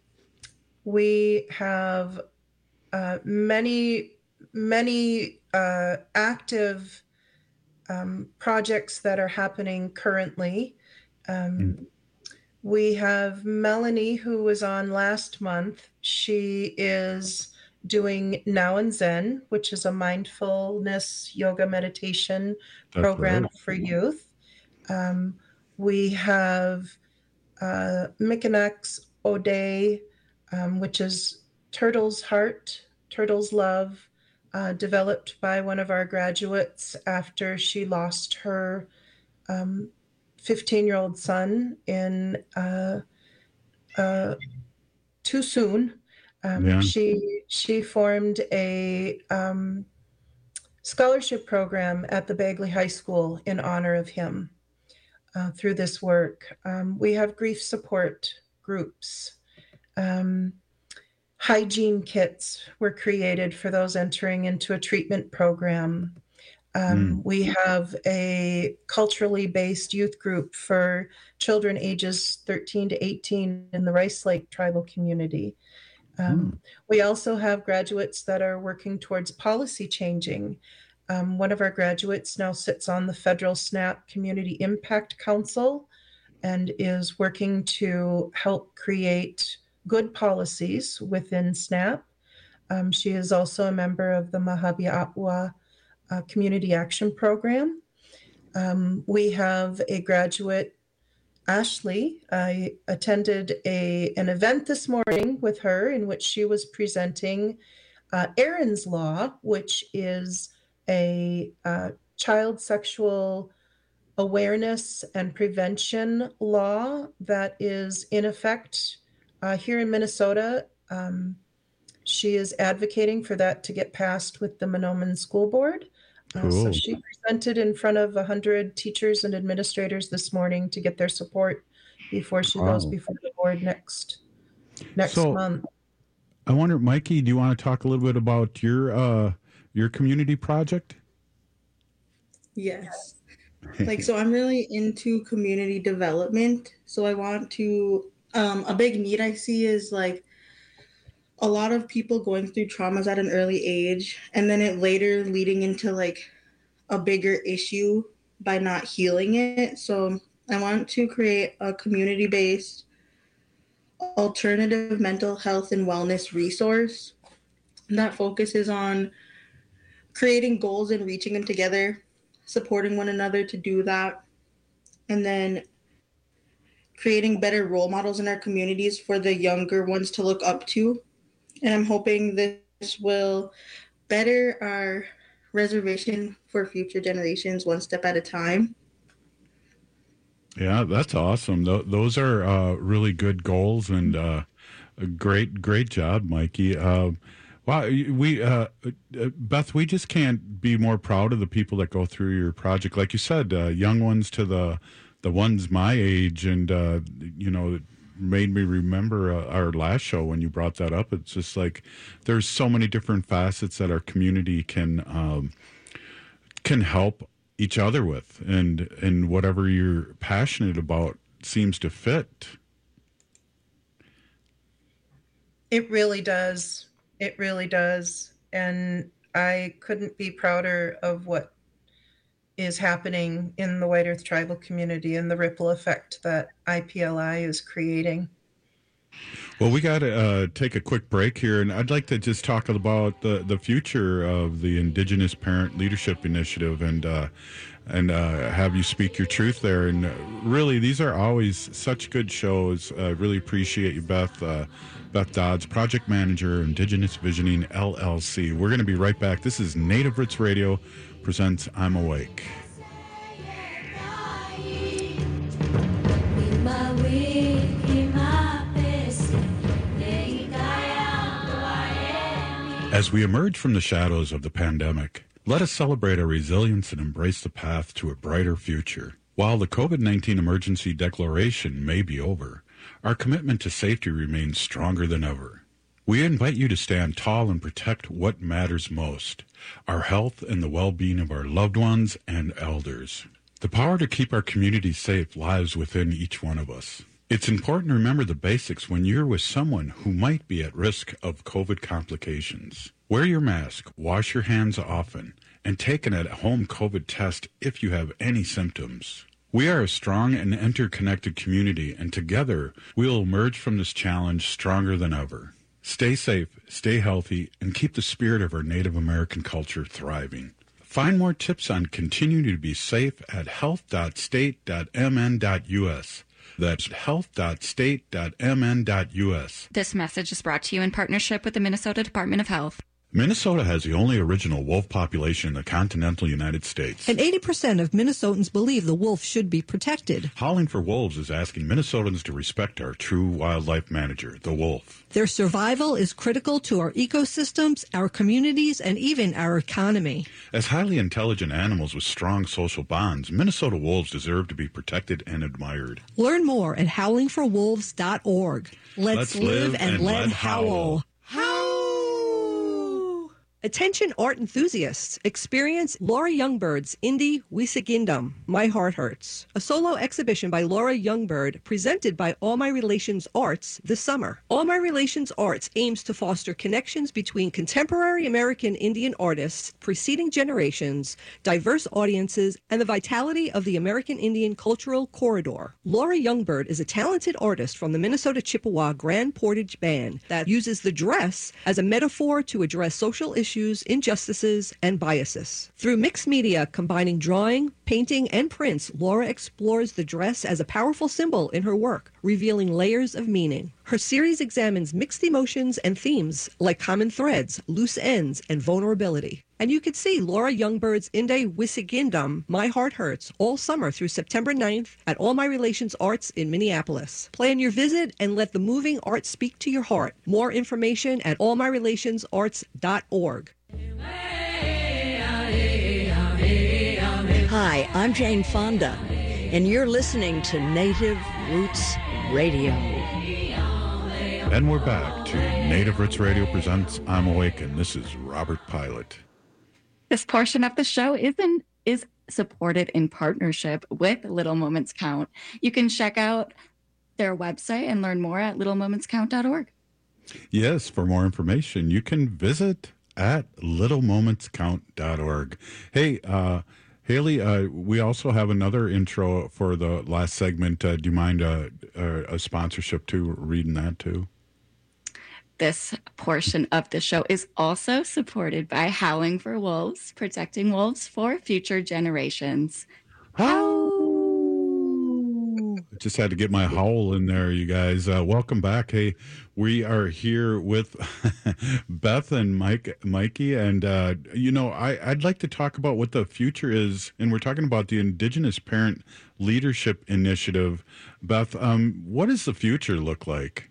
we have uh, many many uh, active um, projects that are happening currently. Um, mm. We have Melanie, who was on last month. She is doing Now and Zen, which is a mindfulness yoga meditation That's program right. for youth. Um, we have uh, Mikanex O'Day, um, which is Turtle's Heart, Turtle's Love, uh, developed by one of our graduates after she lost her um, fifteen-year-old son in uh, uh, too soon. Um, yeah. She she formed a um, scholarship program at the Bagley High School in honor of him uh, through this work. Um, we have grief support groups. Um, hygiene kits were created for those entering into a treatment program. Um, mm. We have a culturally based youth group for children ages thirteen to eighteen in the Rice Lake tribal community. Um, mm. We also have graduates that are working towards policy changing. Um, one of our graduates now sits on the federal SNAP Community Impact Council and is working to help create good policies within SNAP. Um, she is also a member of the Mahabia'wa Uh, Community Action Program. Um, we have a graduate, Ashley. I attended a an event this morning with her in which she was presenting uh, Aaron's Law, which is a uh, child sexual awareness and prevention law that is in effect uh, here in Minnesota. Um, she is advocating for that to get passed with the Mahnomen School Board. Uh, Cool. so she presented in front of one hundred teachers and administrators this morning to get their support before she goes Wow. before the board next next So- month. I wonder, Mikey, do you want to talk a little bit about your uh, your community project? Yes. Like, so I'm really into community development. So I want to, um, a big need I see is like a lot of people going through traumas at an early age, and then it later leading into like a bigger issue by not healing it. So I want to create a community-based alternative mental health and wellness resource that focuses on creating goals and reaching them together, supporting one another to do that, and then creating better role models in our communities for the younger ones to look up to. And I'm hoping this will better our reservation for future generations one step at a time. Yeah, that's awesome. Th- those are uh, really good goals, and uh, a great, great job, Mikey. Uh, wow, we uh, uh, Beth, we just can't be more proud of the people that go through your project. Like you said, uh, young ones to the the ones my age, and uh, you know, it made me remember uh, our last show when you brought that up. It's just like there's so many different facets that our community can um, can help each other with, and and whatever you're passionate about seems to fit. It really does. It really does. And I couldn't be prouder of what is happening in the White Earth tribal community and the ripple effect that I P L I is creating. Well, we got to uh, take a quick break here, and I'd like to just talk about the, the future of the Indigenous Parent Leadership Initiative, and uh, and uh, have you speak your truth there. And uh, really, these are always such good shows. I uh, really appreciate you, Beth. Uh, Beth Dodds, Project Manager, Indigenous Visioning, L L C. We're going to be right back. This is Native Roots Radio presents I'm Awake. As we emerge from the shadows of the pandemic, let us celebrate our resilience and embrace the path to a brighter future. While the COVID nineteen emergency declaration may be over, our commitment to safety remains stronger than ever. We invite you to stand tall and protect what matters most, our health and the well-being of our loved ones and elders. The power to keep our community safe lies within each one of us. It's important to remember the basics when you're with someone who might be at risk of COVID complications. Wear your mask, wash your hands often, and take an at-home COVID test if you have any symptoms. We are a strong and interconnected community, and together we will emerge from this challenge stronger than ever. Stay safe, stay healthy, and keep the spirit of our Native American culture thriving. Find more tips on continuing to be safe at health dot state dot m n dot u s. That's health dot state dot m n dot u s. This message is brought to you in partnership with the Minnesota Department of Health. Minnesota has the only original wolf population in the continental United States. And eighty percent of Minnesotans believe the wolf should be protected. Howling for Wolves is asking Minnesotans to respect our true wildlife manager, the wolf. Their survival is critical to our ecosystems, our communities, and even our economy. As highly intelligent animals with strong social bonds, Minnesota wolves deserve to be protected and admired. Learn more at howling for wolves dot org. Let's, Let's live, live and, and let let howl. Howl! Attention art enthusiasts, experience Laura Youngbird's Indie Wisigindum, My Heart Hurts, a solo exhibition by Laura Youngbird presented by All My Relations Arts this summer. All My Relations Arts aims to foster connections between contemporary American Indian artists, preceding generations, diverse audiences, and the vitality of the American Indian cultural corridor. Laura Youngbird is a talented artist from the Minnesota Chippewa Grand Portage Band that uses the dress as a metaphor to address social issues Issues, injustices, and biases. Through mixed media combining drawing, painting, and prints, Laura explores the dress as a powerful symbol in her work, revealing layers of meaning. Her series examines mixed emotions and themes like common threads, loose ends, and vulnerability. And you can see Laura Youngbird's Inde Wisigindum, My Heart Hurts, all summer through September ninth at All My Relations Arts in Minneapolis. Plan your visit and let the moving art speak to your heart. More information at all my relations arts dot org. Hi, I'm Jane Fonda, and you're listening to Native Roots Radio. And we're back to Native Roots Radio presents I'm Awake, and this is Robert Pilot. This portion of the show isn't is supported in partnership with Little Moments Count. You can check out their website and learn more at little moments count dot org. Yes, for more information, you can visit at little moments count dot org. Hey, uh, Haley, uh, we also have another intro for the last segment. Uh, do you mind uh, uh, a sponsorship too, reading that too? This portion of the show is also supported by Howling for Wolves, protecting wolves for future generations. Howl! Just had to get my howl in there, you guys. Uh, welcome back. Hey, we are here with Beth and Mike, Mikey, and uh, you know, I, I'd like to talk about what the future is, and we're talking about the Indigenous Parent Leadership Initiative. Beth, um, what does the future look like?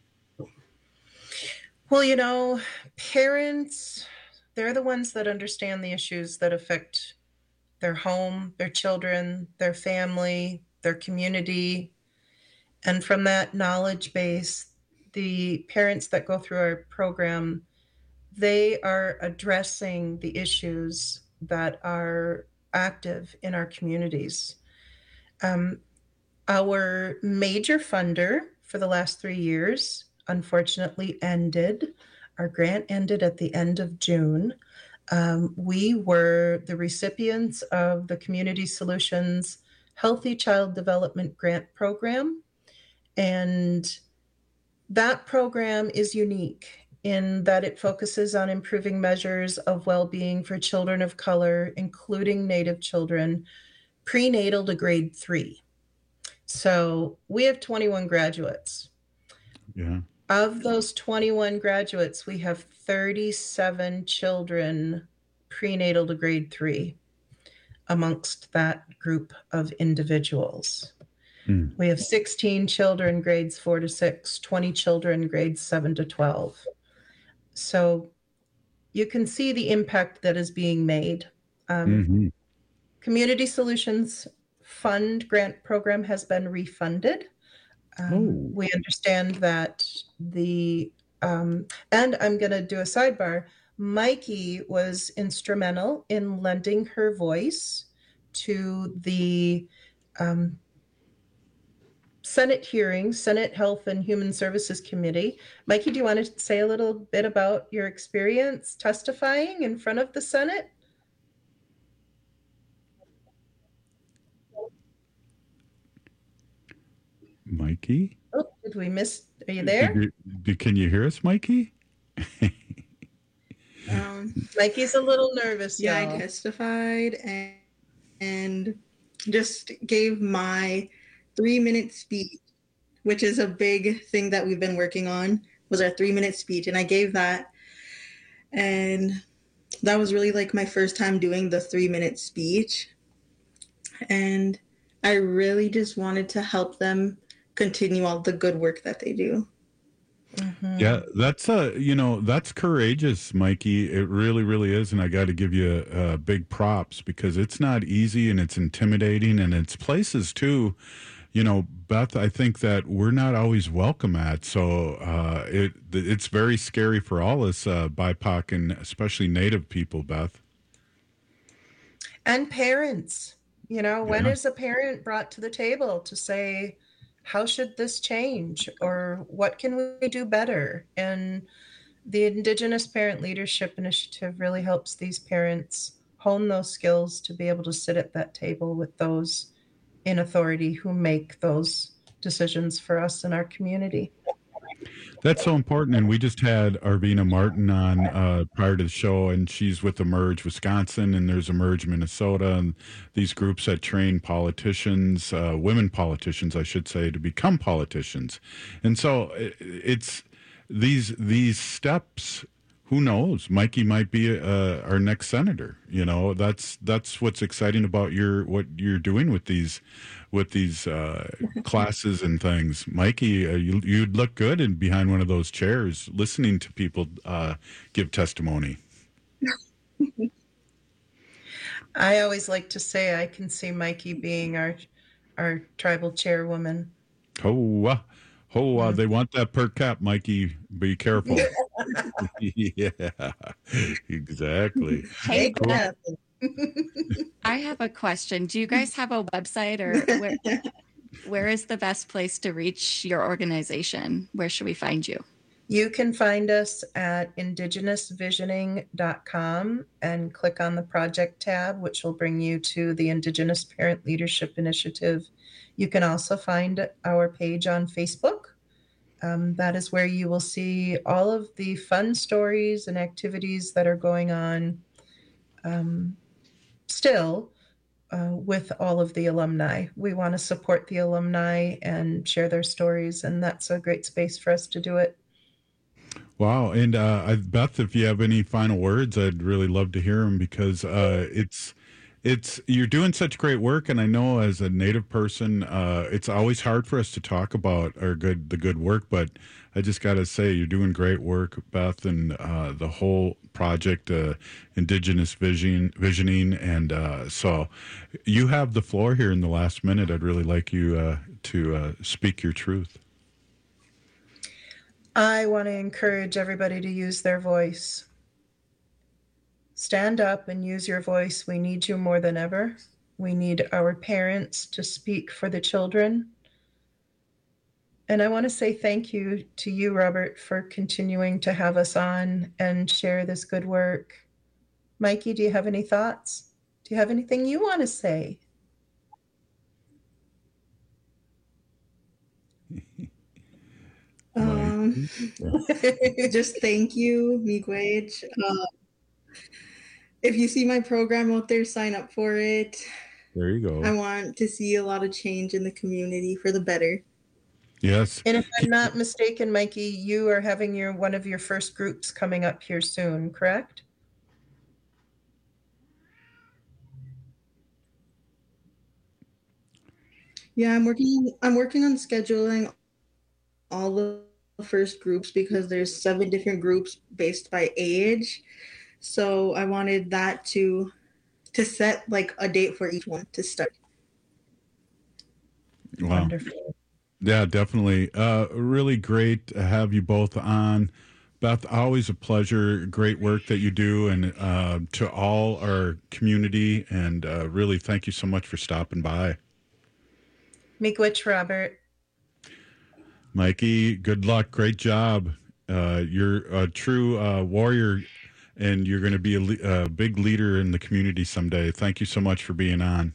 Well, you know, parents, they're the ones that understand the issues that affect their home, their children, their family, their community. And from that knowledge base, the parents that go through our program, they are addressing the issues that are active in our communities. Um, our major funder for the last three years unfortunately ended. Our grant ended at the end of June. Um, we were the recipients of the Community Solutions Healthy Child Development Grant Program. And that program is unique in that it focuses on improving measures of well-being for children of color, including Native children, prenatal to grade three. So we have twenty-one graduates. Yeah. Of those twenty-one graduates, we have thirty-seven children prenatal to grade three amongst that group of individuals. Mm. We have sixteen children grades four to six, twenty children grades seven to twelve. So you can see the impact that is being made. Um, mm-hmm. Community Solutions Fund grant program has been refunded. Um, oh. We understand that the, um, and I'm going to do a sidebar, Mikey was instrumental in lending her voice to the um, Senate hearing, Senate Health and Human Services Committee. Mikey, do you want to say a little bit about your experience testifying in front of the Senate? Mikey? Oh, did we miss? Are you there? Did you, did, can you hear us, Mikey? um, Mikey's a little nervous. Yeah, y'all. I testified and, and just gave my three-minute speech, which is a big thing that we've been working on, was our three-minute speech. And I gave that. And that was really like my first time doing the three-minute speech. And I really just wanted to help them continue all the good work that they do. Mm-hmm. Yeah, that's uh, you know, that's courageous, Mikey. It really, really is, and I got to give you uh, big props because it's not easy and it's intimidating, and it's places too. You know, Beth, I think that we're not always welcome at, so uh, it it's very scary for all us uh, B I P O C and especially Native people, Beth. And parents, you know, when Yeah. is a parent brought to the table to say, how should this change, or what can we do better? And the Indigenous Parent Leadership Initiative really helps these parents hone those skills to be able to sit at that table with those in authority who make those decisions for us in our community. That's so important. And we just had Arvina Martin on uh, prior to the show, and she's with Emerge Wisconsin, and there's Emerge Minnesota, and these groups that train politicians, uh, women politicians, I should say, to become politicians. And so it, it's these these steps. Who knows? Mikey might be uh, our next senator. You know, that's that's what's exciting about your what you're doing with these with these uh, classes and things. Mikey, uh, you, you'd look good in behind one of those chairs, listening to people uh, give testimony. I always like to say I can see Mikey being our our tribal chairwoman. Oh, uh, oh, uh, they want that per cap, Mikey. Be careful. Yeah, exactly. Hey, Beth. I have a question. Do you guys have a website, or where, where is the best place to reach your organization? Where should we find you? You can find us at indigenous visioning dot com and click on the project tab, which will bring you to the Indigenous Parent Leadership Initiative. You can also find our page on Facebook. Um, that is where you will see all of the fun stories and activities that are going on um, still uh, with all of the alumni. We want to support the alumni and share their stories, and that's a great space for us to do it. Wow. And uh, I- Beth, if you have any final words, I'd really love to hear them, because uh, it's it's you're doing such great work, and I know as a Native person, uh, it's always hard for us to talk about our good the good work. But I just got to say, you're doing great work, Beth, and uh, the whole project, uh, Indigenous Vision Visioning, and uh, so you have the floor here in the last minute. I'd really like you uh, to uh, speak your truth. I want to encourage everybody to use their voice. Stand up and use your voice. We need you more than ever. We need our parents to speak for the children. And I want to say thank you to you, Robert, for continuing to have us on and share this good work. Mikey, do you have any thoughts? Do you have anything you want to say? Um, just thank you, Miigwech. Uh, if you see my program out there, sign up for it. There you go. I want to see a lot of change in the community for the better. Yes. And if I'm not mistaken, Mikey, you are having your one of your first groups coming up here soon, correct? Yeah, I'm working. I'm working on scheduling all the first groups, because there's seven different groups based by age. So I wanted that to to set like a date for each one to start. Wow. Wonderful. Yeah, definitely. Uh, really great to have you both on. Beth, always a pleasure. Great work that you do, and uh, to all our community, and uh, really thank you so much for stopping by. Miigwech, Robert. Mikey, good luck. Great job. Uh, you're a true uh, warrior, and you're going to be a, le- a big leader in the community someday. Thank you so much for being on.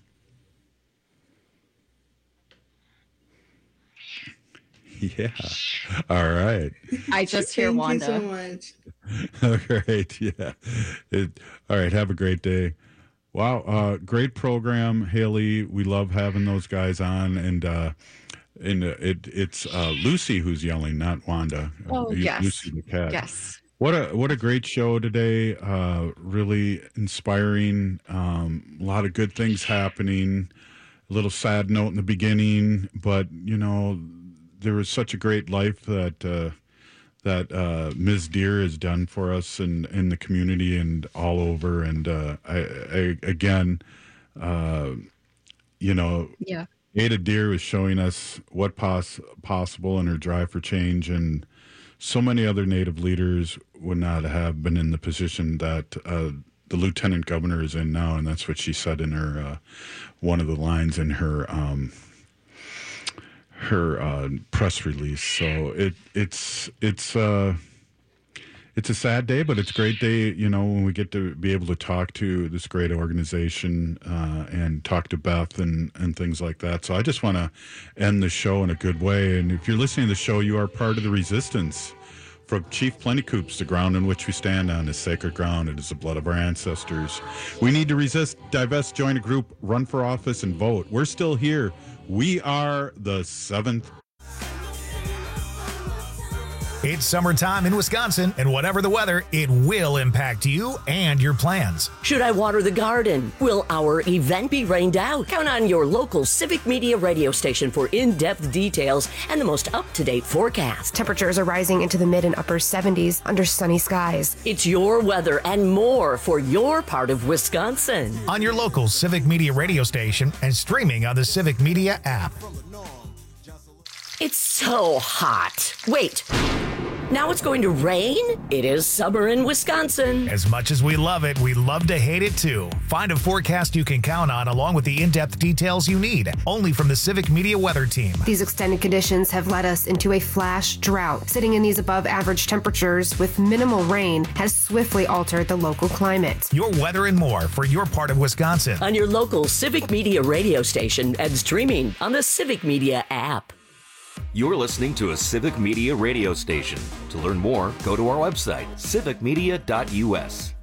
Yeah. All right. I just hear Thank Wanda. you so much. All right. Yeah. It, all right. Have a great day. Wow. Uh, great program, Haley. We love having those guys on, and uh, and uh, it it's uh, Lucy who's yelling, not Wanda. Oh, Uh, yes. Lucy the cat. Yes. What a what a great show today. Uh, really inspiring. Um, a lot of good things happening. A little sad note in the beginning, but you know, there was such a great life that uh, that uh, Miz Deer has done for us in, in the community and all over. And uh, I, I again, uh, you know, Yeah. Ada Deer was showing us what pos- possible in her drive for change, and so many other Native leaders would not have been in the position that uh, the lieutenant governor is in now. And that's what she said in her uh, one of the lines in her. Um, her uh, press release. So it it's it's uh, it's a sad day, but it's a great day, you know, when we get to be able to talk to this great organization uh, and talk to Beth and, and things like that. So I just want to end the show in a good way. And if you're listening to the show, you are part of the resistance. From Chief Plentycoops, the ground in which we stand on is sacred ground. It is the blood of our ancestors. We need to resist, divest, join a group, run for office, and vote. We're still here. We are the seventh. It's summertime in Wisconsin, and whatever the weather, it will impact you and your plans. Should I water the garden? Will our event be rained out? Count on your local Civic Media radio station for in-depth details and the most up-to-date forecast. Temperatures are rising into the mid and upper seventies under sunny skies. It's your weather and more for your part of Wisconsin. On your local Civic Media radio station and streaming on the Civic Media app. It's so hot. Wait. Now it's going to rain? It is summer in Wisconsin. As much as we love it, we love to hate it too. Find a forecast you can count on along with the in-depth details you need, only from the Civic Media Weather Team. These extended conditions have led us into a flash drought. Sitting in these above average temperatures with minimal rain has swiftly altered the local climate. Your weather and more for your part of Wisconsin. On your local Civic Media radio station and streaming on the Civic Media app. You're listening to a Civic Media radio station. To learn more, go to our website, civic media dot u s.